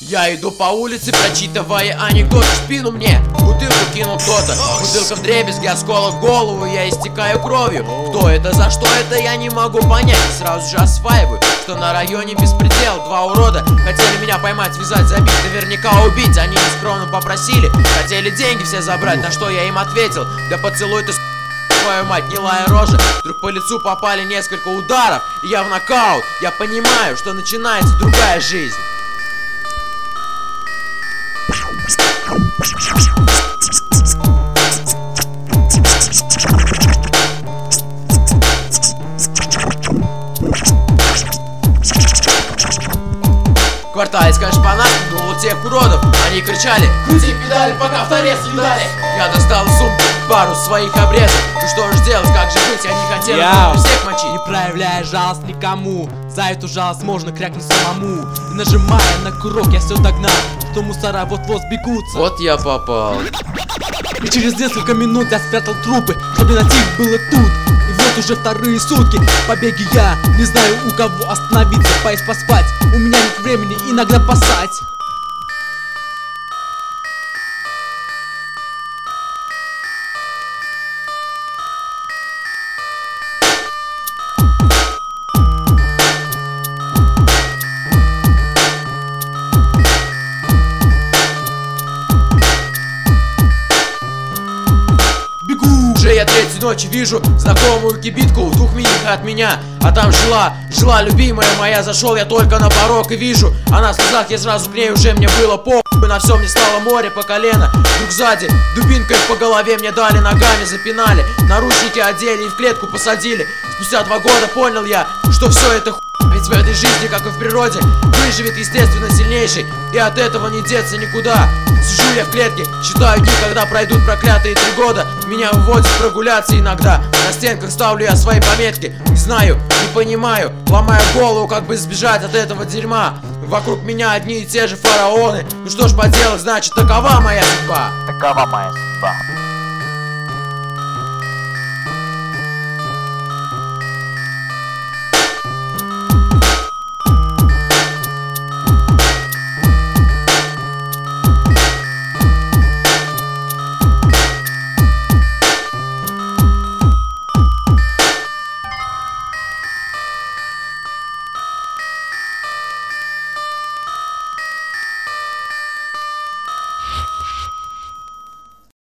Я иду по улице, прочитывая анекдот в спину мне. Бутылку кинул кто-то, бутылка вдребезги, осколок в голову, я истекаю кровью. Кто это, за что это, я не могу понять. И сразу же осваиваю, что на районе беспредел. Два урода хотели меня поймать, связать, забить, наверняка убить. Они нескромно попросили, хотели деньги все забрать. На что я им ответил: да поцелуй ты, твою мать, гнилая рожа. Вдруг по лицу попали несколько ударов, и я в нокаут. Я понимаю, что начинается другая жизнь. В квартале, скажешь, по нас, думал тех уродов. Они кричали: крути педали, пока в торец не дали. Я достал из сумки пару своих обрезов. Ну что ж делать, как же быть, я не хотел всех мочить. Не проявляя жалость никому, за эту жалость можно крякнуть самому. И нажимая на курок, я все догнал, что мусора вот-вот сбегутся. Вот я попал. И через несколько минут я спрятал трупы, чтобы найти их было тут. И вот уже вторые сутки в побеге я не знаю, у кого остановиться, поесть, поспать. У меня нет времени иногда пасать. Уже я третью ночь вижу знакомую кибитку в 2 милях от меня. А там жила любимая моя. Зашел я только на порог и вижу, она в слезах, я сразу к ней, уже мне было похуй. На все мне стало море по колено. Вдруг сзади дубинкой по голове мне дали, ногами запинали, наручники одели и в клетку посадили. Спустя 2 года понял я, что все это хуй. Ведь в этой жизни, как и в природе, выживет естественно сильнейший, и от этого не деться никуда. Сижу я в клетке, считаю дни, когда пройдут проклятые 3 года. Меня выводят прогуляться иногда, на стенках ставлю я свои пометки. Не знаю, не понимаю, ломаю голову, как бы сбежать от этого дерьма. Вокруг меня одни и те же фараоны. Ну что ж поделать, значит такова моя судьба. Такова моя судьба.